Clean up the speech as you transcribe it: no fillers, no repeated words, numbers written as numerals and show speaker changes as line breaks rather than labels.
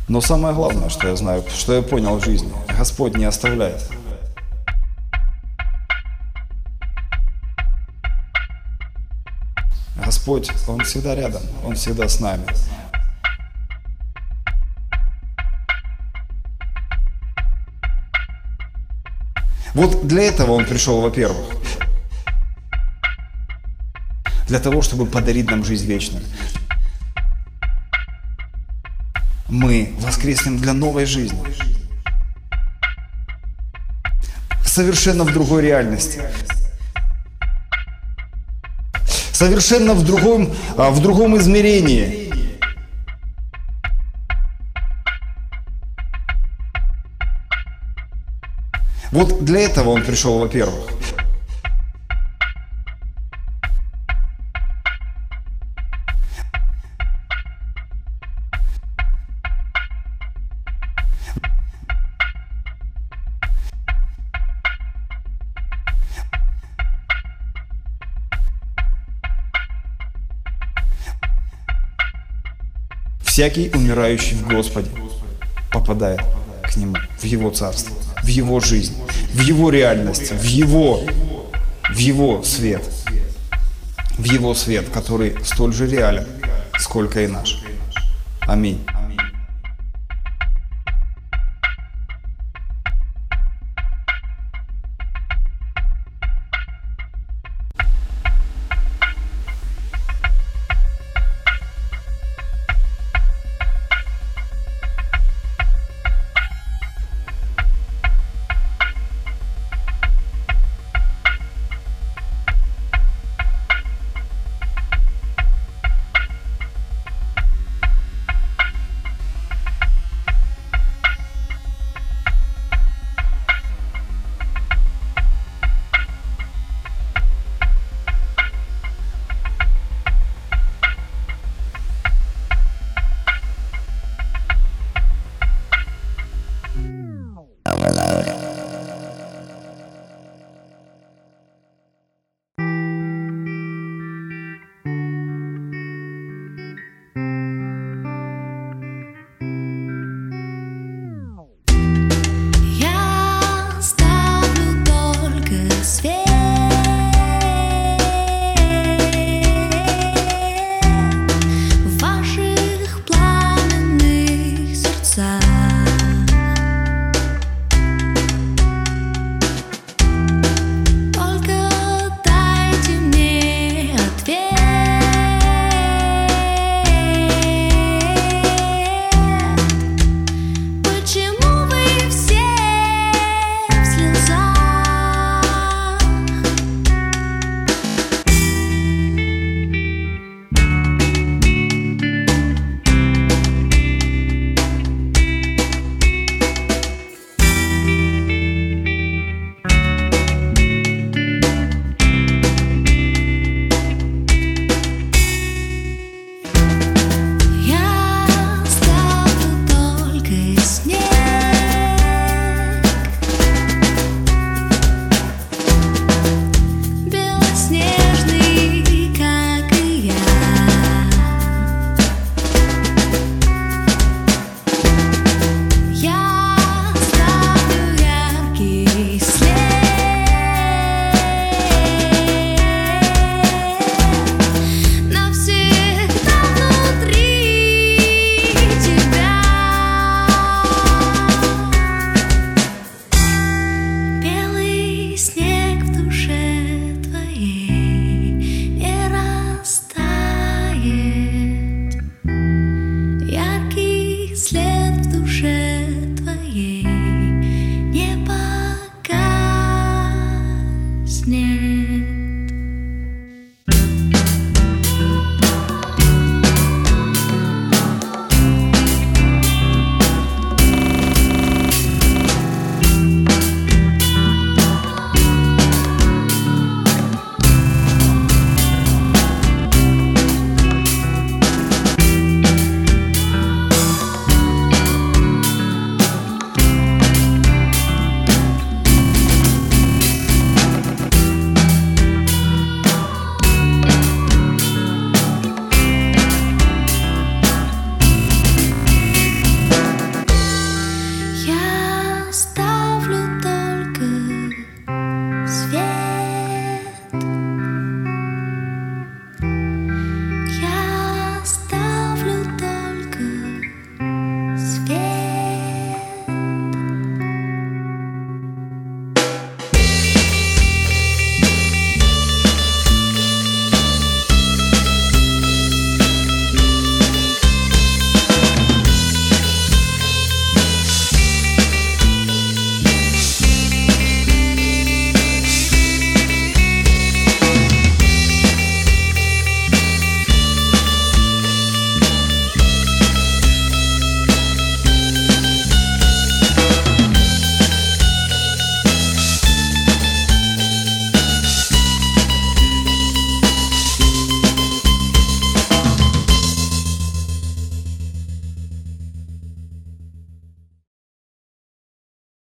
Но самое главное, что я знаю, что я понял в жизни, Господь не оставляет. Господь, Он всегда рядом, Он всегда с нами. Вот для этого Он пришел, во-первых, для того, чтобы подарить нам жизнь вечную. Мы воскреснем для новой жизни. Совершенно в другой реальности. Совершенно в другом измерении. Вот для этого Он пришел, во-первых. Всякий, умирающий в Господе, попадает к Нему, в Его Царство, в Его жизнь, в Его реальность, в Его свет, который столь же реален, сколько и наш. Аминь.
Я ставлю только свет в ваших пламенных сердцах.